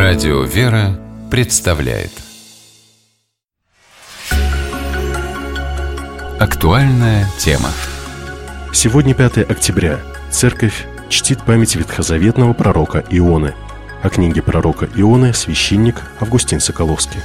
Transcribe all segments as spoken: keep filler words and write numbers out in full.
Радио «Вера» представляет актуальная тема. Сегодня пятое октября. Церковь чтит память ветхозаветного пророка Ионы. О книге пророка Ионы священник Августин Соколовский.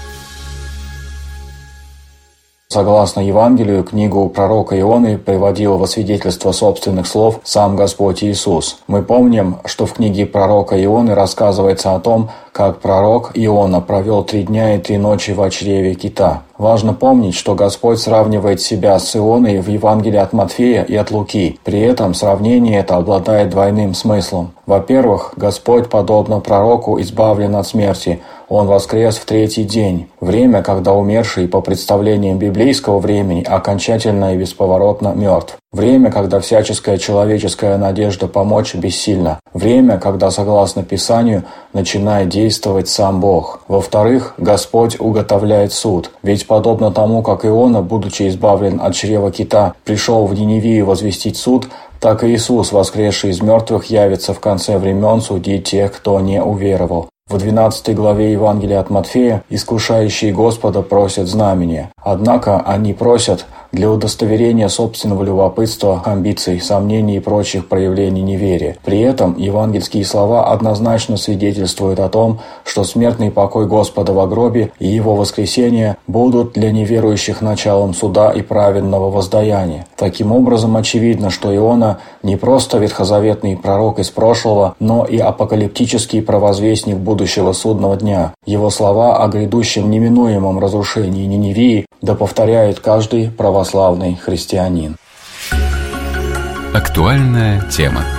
Согласно Евангелию, книгу пророка Ионы приводил во свидетельство собственных слов сам Господь Иисус. Мы помним, что в книге пророка Ионы рассказывается о том, как пророк Иона провел три дня и три ночи в чреве кита. Важно помнить, что Господь сравнивает себя с Ионой в Евангелии от Матфея и от Луки. При этом сравнение это обладает двойным смыслом. Во-первых, Господь, подобно пророку, избавлен от смерти. Он воскрес в третий день. Время, когда умерший, по представлениям библейского времени, окончательно и бесповоротно мертв. Время, когда всяческая человеческая надежда помочь бессильна. Время, когда, согласно Писанию, начинает действовать сам Бог. Во-вторых, Господь уготовляет суд. Ведь подобно тому, как Иона, будучи избавлен от чрева кита, пришел в Ниневию возвестить суд, так и Иисус, воскресший из мертвых, явится в конце времен судить тех, кто не уверовал. В двенадцатой главе Евангелия от Матфея искушающие Господа просят знамения. Однако они просят для удостоверения собственного любопытства, амбиций, сомнений и прочих проявлений неверия. При этом евангельские слова однозначно свидетельствуют о том, что смертный покой Господа во гробе и Его воскресение будут для неверующих началом суда и праведного воздаяния. Таким образом, очевидно, что Иона не просто ветхозаветный пророк из прошлого, но и апокалиптический провозвестник будущего судного дня. Его слова о грядущем неминуемом разрушении Ниневии да повторяет каждый православный христианин. Актуальная тема.